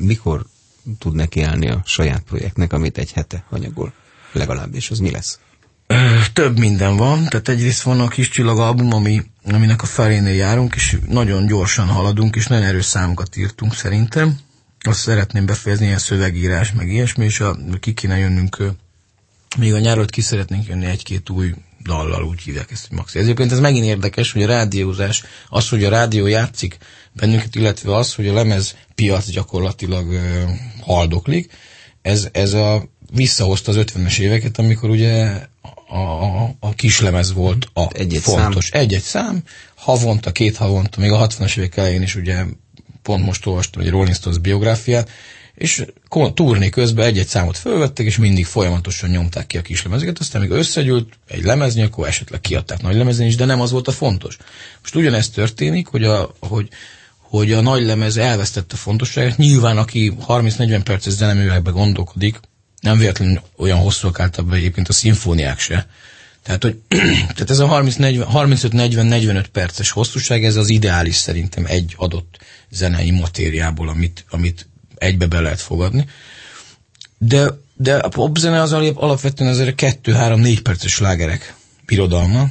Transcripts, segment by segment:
mikor tud nekiállni a saját projektnek, amit egy hete anyagol? Legalábbis az mi lesz? Több minden van, tehát egyrészt van a Kis Csillag album, aminek a felénél járunk, és nagyon gyorsan haladunk, és nagyon erős számokat írtunk szerintem. Azt szeretném befejezni, ilyen szövegírás, meg ilyesmi, és ki kéne jönnünk, még a nyáron ki szeretnénk jönni egy-két új dallal, úgy hívják ezt, hogy maxi. Egyébként ez megint érdekes, hogy a rádiózás, az, hogy a rádió játszik bennünket, illetve az, hogy a lemez piac gyakorlatilag haldoklik, ez visszahozta az 50-es éveket, amikor ugye a kislemez volt a egy-egy fontos. Szám. Egy-egy szám, havonta, 2 havonta, még a 60-as évek elején is ugye pont most olvastam egy Rolling Stones biográfiát, és turné közben egy-egy számot fölvettek, és mindig folyamatosan nyomták ki a kislemezeket, aztán még összegyűlt egy lemezni, akkor esetleg kiadták nagy lemezen is, de nem az volt a fontos. Most ugyanezt történik, hogy a nagy lemez elvesztette fontosságát. Nyilván, aki 30-40 perces zeneművekbe gondolkodik, nem véletlenül olyan hosszúak általában egyébként a szimfóniák se. Tehát ez a 35-40-45 perces hosszúság, ez az ideális szerintem egy adott zenei matériából, amit egybe be lehet fogadni. De a popzene az alapvetően azért 2-3-4 perces slágerek birodalma,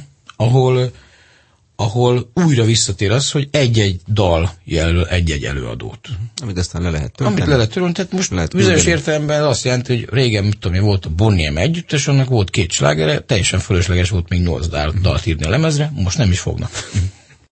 ahol újra visszatér az, hogy egy-egy dal jelöl egy-egy előadót. Amit aztán le lehet törni. Amit le lehet törni, tehát most bizonyos értelemben azt jelenti, hogy régen, mit tudom én, volt a Bonnie M együttes, annak volt 2 slágere, teljesen fölösleges volt még 8 dalt írni a lemezre, most nem is fognak.